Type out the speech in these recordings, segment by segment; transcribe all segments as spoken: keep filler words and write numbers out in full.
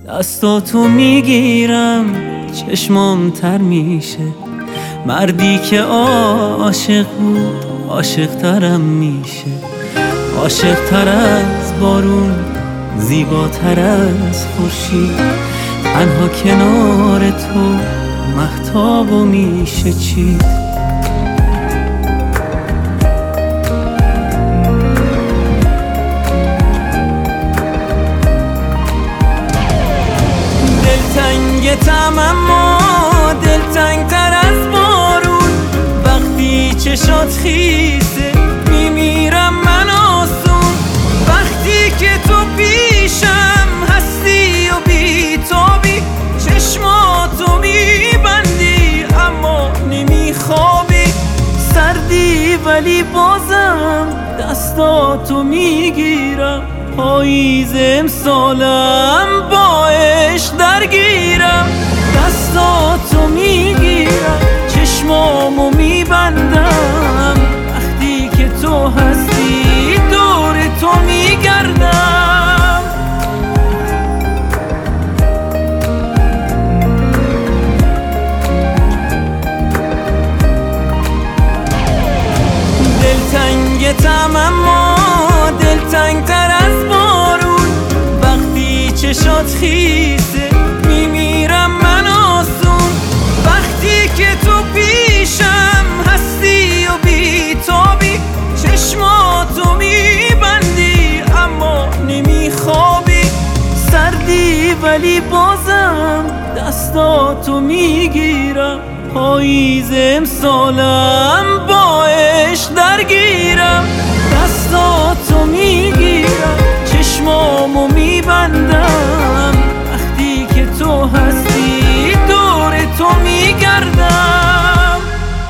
دستاتو میگیرم چشمام تر میشه. مردی که عاشق بود عاشق ترم میشه. عاشق تر از بارون، زیباتر از خورشید. تنها کنار تو مهتابو میشه چید. دلتنگتم اما دلتنگ تر از بارون. وقتی چشات خیسه میمیرم من آسون. وقتی که تو پیشم هستی و بیتابی، چشماتو میبندی اما نمیخوابی. سردی ولی بازم دستاتو میگیرم. پاییز امسالم با عشق درگیرم. دستاتو میگیرم چشمامو میبندم. وقتی که تو هستی دور تو میگردم. دلتنگتم اما دلتنگ تر از بارون. وقتی چشات خیسه میمیرم من آسون. وقتی که تو پیشم هستی و بیتابی، چشماتو میبندی اما نمیخوابی. سردی ولی بازم دستاتو میگیرم. پاییز امسالم با عشق درگیرم. دستاتو میگیرم چشمامو میبندم. وقتی که تو هستی دور تو میگردم.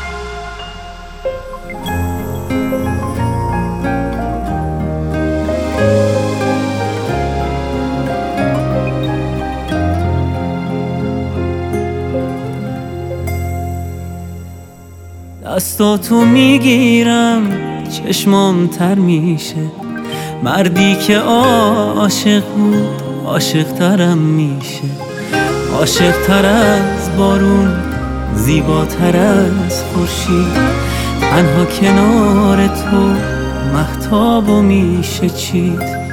دستاتو میگیرم چشمام تر میشه. مردی که عاشق بود عاشق ترم میشه. عاشق تر از بارون، زیباتر از خورشید. تنها کنار تو مهتابو میشه چید.